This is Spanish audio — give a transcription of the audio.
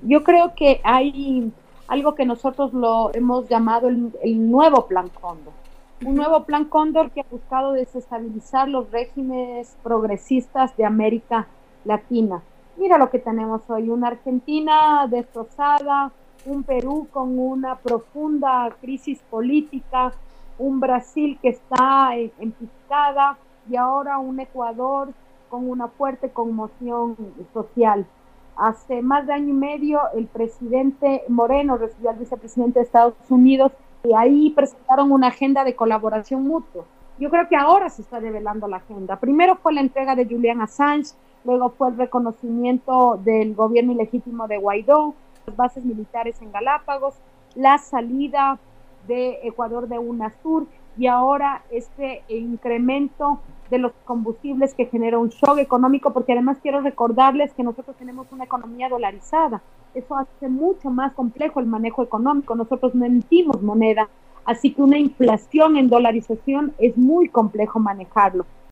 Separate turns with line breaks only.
Yo creo que hay algo que nosotros lo hemos llamado el nuevo Plan Cóndor. Un
Ujú.
nuevo Plan Cóndor que ha buscado desestabilizar los regímenes progresistas de América Latina. Mira lo que tenemos hoy, una Argentina destrozada, un Perú con una profunda crisis política, un Brasil que está en picada y ahora un Ecuador con una fuerte conmoción social. Hace más de año y medio el presidente Moreno recibió al vicepresidente de Estados Unidos y ahí presentaron una agenda de colaboración mutua. Yo creo que ahora se está develando la agenda. Primero fue la entrega de Julian Assange, luego fue el reconocimiento del gobierno ilegítimo de Guaidó, las bases militares en Galápagos, la salida de Ecuador de UNASUR y ahora este incremento de los combustibles que genera un shock económico, porque además quiero recordarles que nosotros tenemos una economía dolarizada. Eso hace mucho más complejo el manejo económico. Nosotros no emitimos moneda, así que una inflación en dolarización es muy complejo manejarlo.